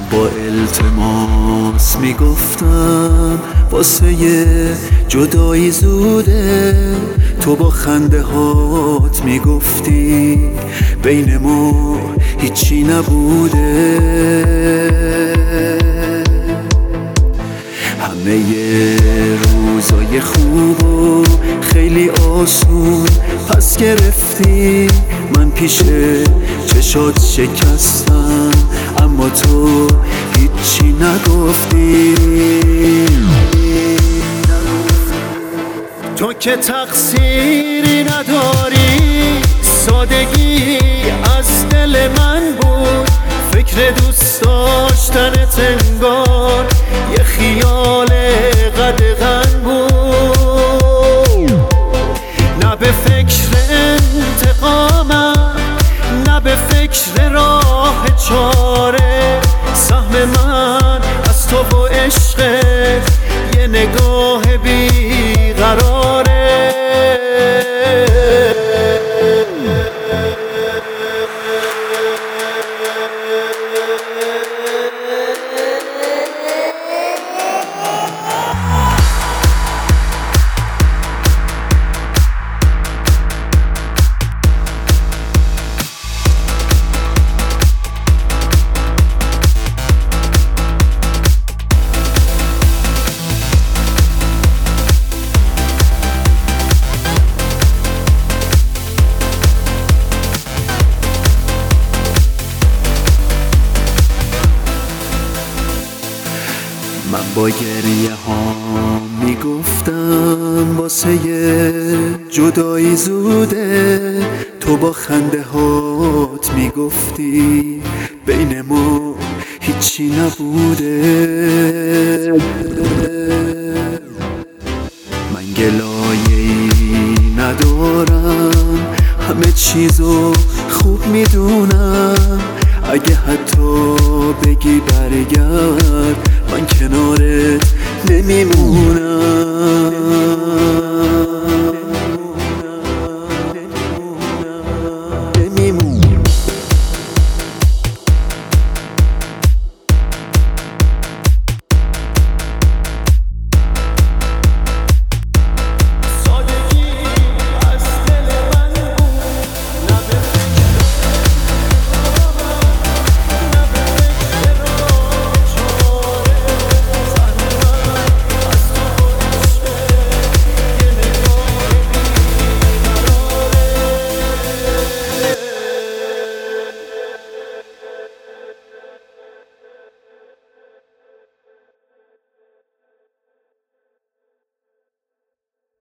با التماس میگفتم واسه جدایی زوده، تو با خنده هات میگفتی بین ما هیچی نبوده. همه روزای خوبو خیلی آسون پس گرفتی، من پیش چشات شکستم اما تو هیچی نگفتی. تو که تقصیری نداری، سادگی از دل من بود، فکر دوست داشتنت انگار یه خیال قدغن بود. نه به فکر انتقامم، نه به فکر راه چاره، سهم من از تو و عشقت یه نگاه بیقراره. من با گریه ها میگفتم واسه جدایی زوده، تو با خنده هات میگفتی بین ما هیچی نبوده. من گلایه‌ای ندارم، همه چیزو خوب میدونم، اگه حتی بگی برگرد من کنارت نمیمونم.